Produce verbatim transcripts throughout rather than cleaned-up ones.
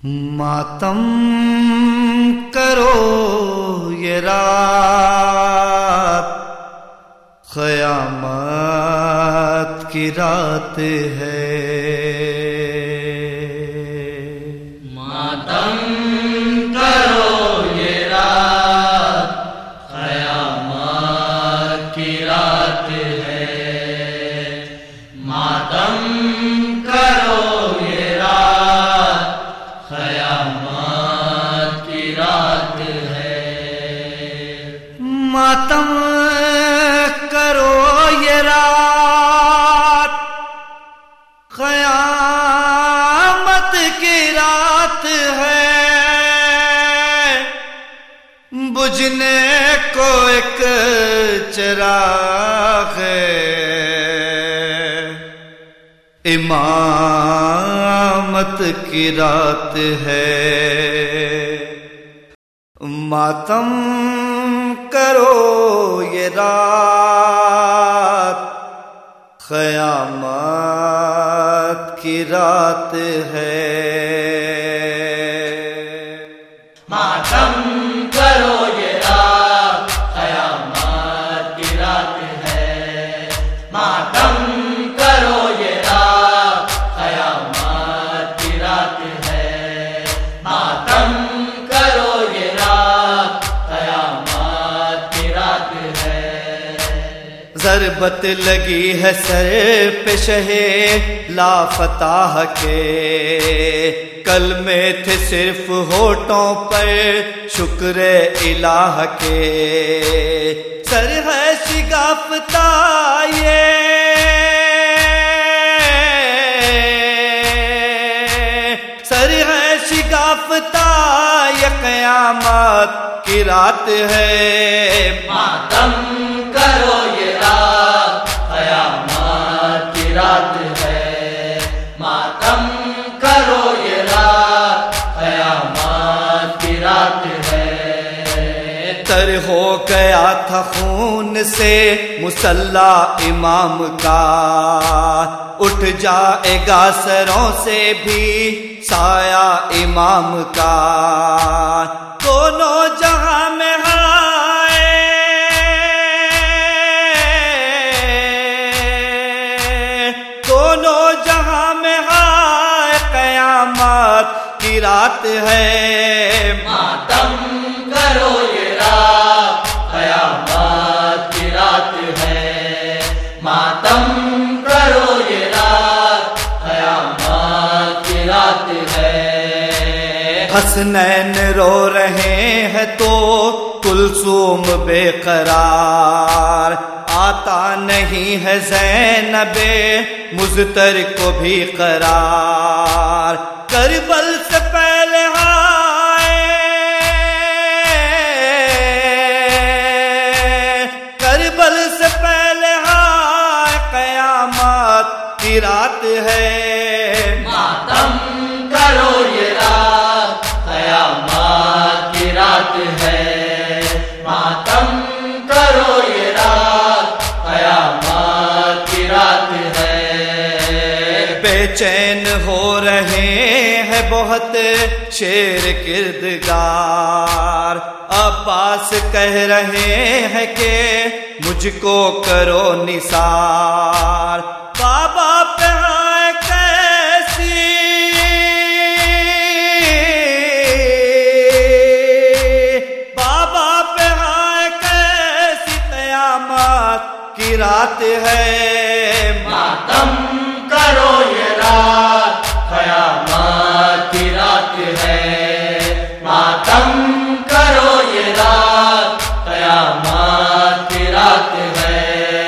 ماتم کرو یہ رات قیامت کی رات ہے، ماتم کرو یہ رات قیامت کی رات ہے، ماتم کرو یہ رات قیامت کی رات ہے، ماتم کرو یہ رات قیامت کی رات ہے، بجھنے کو ایک چراغ ہے، امامت کی رات ہے، ماتم کرو یہ رات قیامت کی رات ہے، ماتم کرو یہ رات قیامت کی رات ہے، ماتم کرو یہ رات قیامت کی رات ہے، ماتم کرو یہ رات قیامت کی رات ہے، ضربت لگی ہے سر پہ شہ لافتح کے، کلمے تھے صرف ہونٹوں پر شکر الہ کے، سر ہے شگافتہ یہ سر ہے شگافتہ یہ قیامت کی رات ہے، ماتم کرو یہ رات قیامت کی رات ہے، ماتم کرو یہ رات قیامت کی رات ہے، تر ہو گیا تھا خون سے مسلح امام کا، اٹھ جائے گا سروں سے بھی سایہ امام کا، دونوں جہاں میں ہائے دونوں جہاں میں ہائے قیامت کی رات ہے، ماتم کرو یہ رات قیامت کی رات ہے، ماتم کرو یہ رات قیامت کی رات ہے، حسنین رو رہے ہیں تو کلثوم بے قرار، آتا نہیں ہے زینب مضطر کو بھی قرار، کربل سے پہلے آئے کربل سے پہلے آئے قیامت کی رات ہے، ماتم کرو یہ رات قیامت کی رات ہے، ماتم کرو یہ رات قیامت کی رات ہے، بے چین ہو رہے ہیں بہت شیر کردگار، عباس کہہ رہے ہیں کہ مجھ کو کرو نثار، بابا پہ ہائے کیسی بابا پہ ہائے کیسی قیامت کی رات ہے، ماتم کرو یہ رات قیامت کی رات ہے، ماتم کرو یہ رات قیامت کی رات ہے،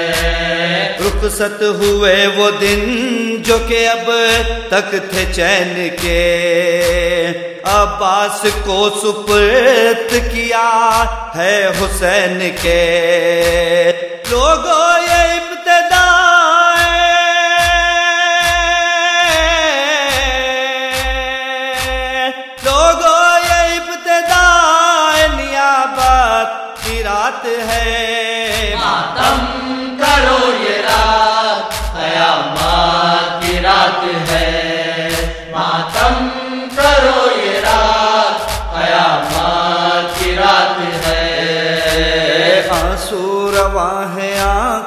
رخصت ہوئے وہ دن جو کہ اب تک تھے چین کے، عباس کو سپرد کیا ہے حسین کے، لوگوں یہ ابتدا لوگوں یہ ابتدا نیابت کی رات ہے، ماتم کرو یہ رات قیامت کی رات ہے، ماتم کرو یہ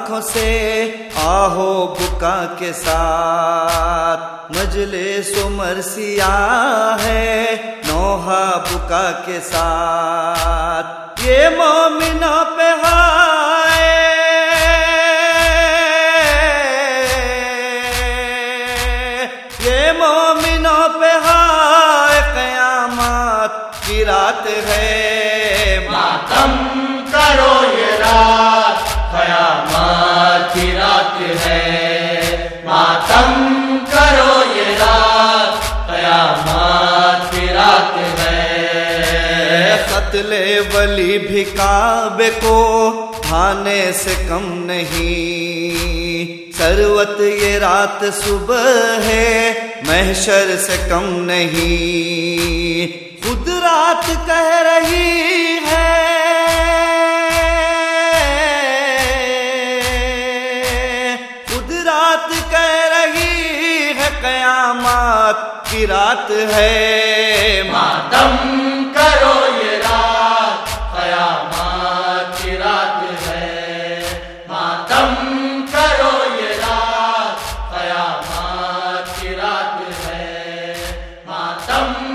آنکھوں سے آہو بکا کے ساتھ، مجلس عمر سیاہ ہے نوحہ بکا کے ساتھ، یہ مومنوں پہ ہائے یہ مومنوں پہ ہائے قیامت کی رات ہے، ماتم کرو یہ رات قیامت کی رات ہے، ماتم کرو یہ رات قیامت کی رات ہے، قتل ولی بھی کعبے کو کھانے سے کم نہیں، ثروت یہ رات صبح ہے محشر سے کم نہیں، خود رات کہہ رہی ہے خود رات کہہ رہی ہے قیامت کی رات ہے، ماتم کرو یہ رات قیامت کی رات ہے، ماتم کرو یہ رات قیامت کی رات ہے، ماتم